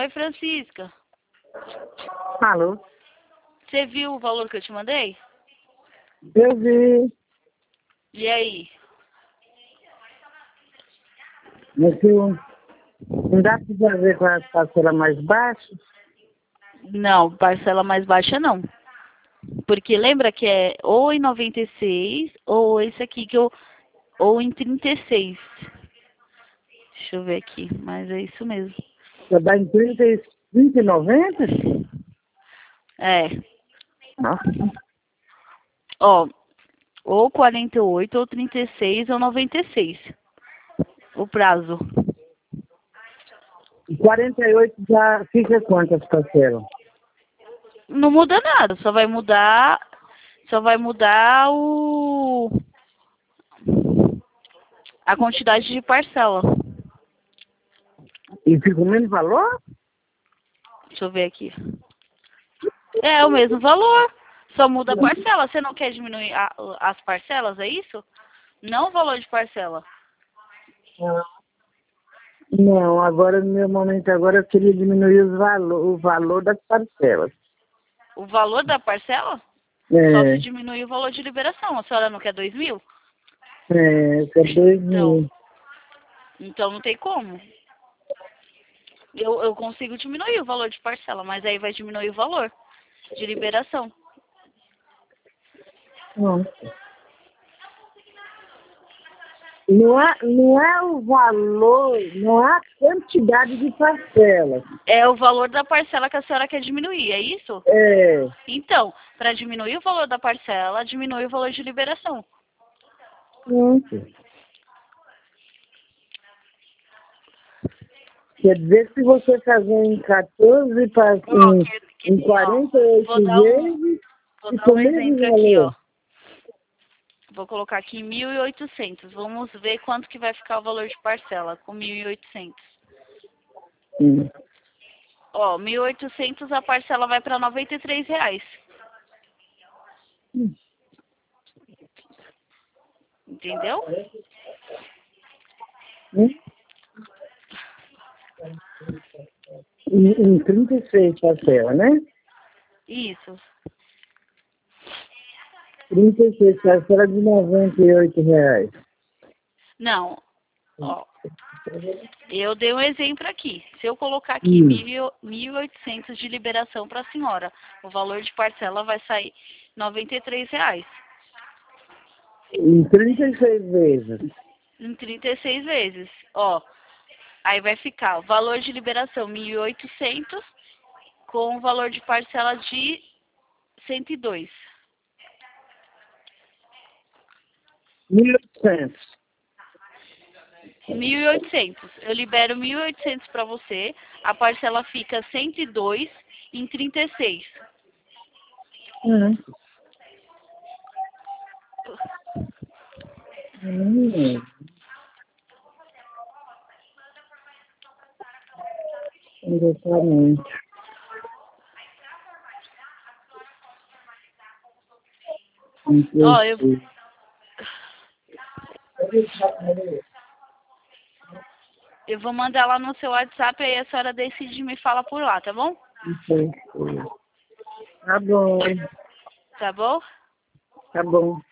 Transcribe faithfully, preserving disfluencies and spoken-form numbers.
Oi, Francisca. Alô? Você viu o valor que eu te mandei? Eu vi. E aí? Mas eu- não dá para fazer com as parcelas mais baixas? Não, parcela mais baixa não. Porque lembra que é ou em noventa e seis ou esse aqui que eu... Ou em trinta e seis. Deixa eu ver aqui, mas é isso mesmo. Você dá em trinta e vinte e noventa? É. Nossa. Ó, ou quarenta e oito, ou trinta e seis, ou noventa e seis. O prazo. E quarenta e oito já fica quantas parcelas? Não muda nada, só vai mudar... Só vai mudar o... A quantidade de parcela. E fica o mesmo valor? Deixa eu ver aqui. É o mesmo valor. Só muda a parcela. Você não quer diminuir a- as parcelas, é isso? Não o valor de parcela. Não, agora no meu momento agora eu queria diminuir os valor, o valor das parcelas. O valor da parcela? Só se É, diminuir o valor de liberação. A senhora não quer dois mil? é, que é dois Então, mil. então não tem como. Eu, eu consigo diminuir o valor de parcela, mas aí vai diminuir o valor de liberação. Não. Não é, não é o valor, não é a quantidade de parcelas. É o valor da parcela que a senhora quer diminuir, é isso? É, Então, para diminuir o valor da parcela, diminui o valor de liberação. pronto. Quer dizer que se você fazer em quatorze, para Ó, em, que, que, em ó, quarenta e vou oito dar um, vezes, vou dar fica o um mesmo exemplo aqui, ó. valor. Vou colocar aqui mil e oitocentos. Vamos ver quanto que vai ficar o valor de parcela com mil e oitocentos. Hum. Ó, mil e oitocentos a parcela vai para noventa e três reais. Entendeu? Hum? Em, em trinta e seis parcelas, né? Isso. trinta e seis parcelas de noventa e oito reais. Não. Ó, eu dei um exemplo aqui. Se eu colocar aqui Hum. mil e oitocentos de liberação para a senhora, o valor de parcela vai sair noventa e três reais. Em trinta e seis vezes. Em trinta e seis vezes. Ó, aí vai ficar o valor de liberação mil e oitocentos com o valor de parcela de cento e dois. mil e oitocentos. mil e oitocentos. Eu libero mil e oitocentos para você. A parcela fica cento e dois em trinta e seis. Uhum. Hum. Exatamente. Ó, eu, Entendi. eu vou mandar lá no seu WhatsApp, aí a senhora decide e me fala por lá, tá bom? Entendi. Tá bom, Tá bom? tá bom.